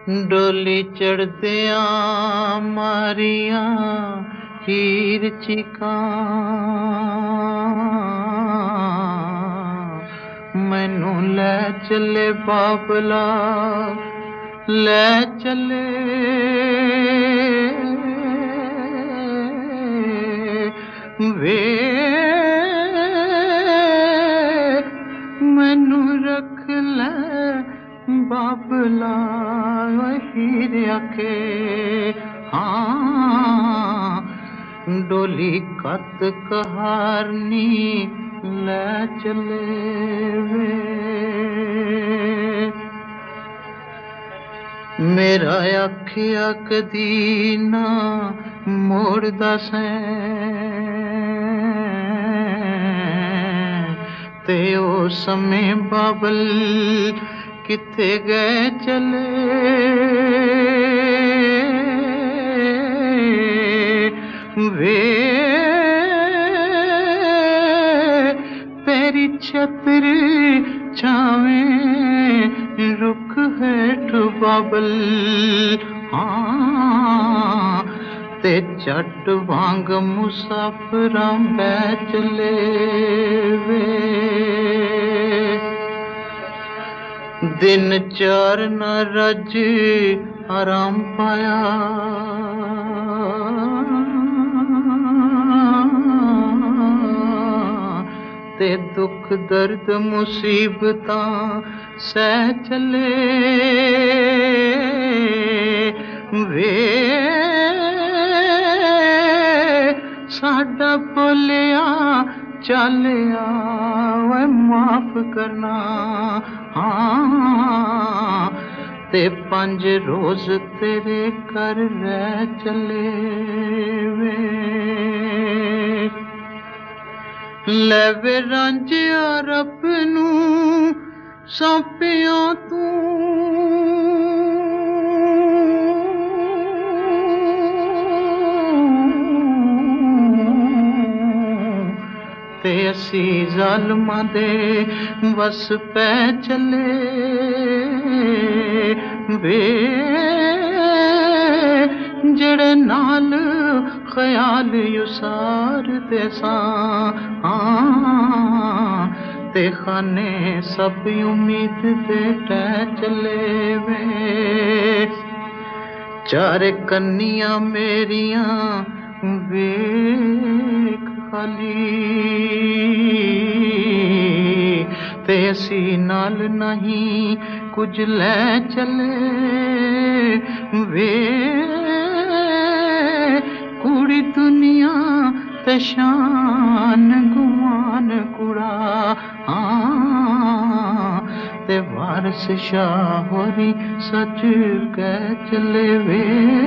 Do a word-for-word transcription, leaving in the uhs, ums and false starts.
डोली चढ़दिया मारिया हीर चिका मैनू ले चले बाबला ले चले वे मैनू रख ले बाबला हीर आखे हाँ डोली कत कहारनी ले चले वे मेरा आखिया कदी ना मोड़दा सैं ते ओ समय बाबल किथे गए चले वे तेरी छतर छावें रुख हेठ बाबल हाँ ते चट वांग मुसाफिरां बै चले वे दिन चार न रज आराम पाया ते दुख दर्द मुसीबतां सह चले वे साडा बोलिया चलिया वे माफ करना हाँ ते पंज रोज तेरे कर रह चले वे ले वे रांझिया रब नू सौंपिया तू ते असी जालमां दे बस पै चले वे जेड़े नाल ख्याल युसार दे सां हाँ ते खाने सब उम्मीद दे टै चले वे चार कन्नियां मेरियां वेख खाली ते असी नाल नहीं कुछ ले चले वे कुड़ी दुनिया ते शान गुमान कुड़ा हाँ ते वारस शाह होरी सच कह चले वे।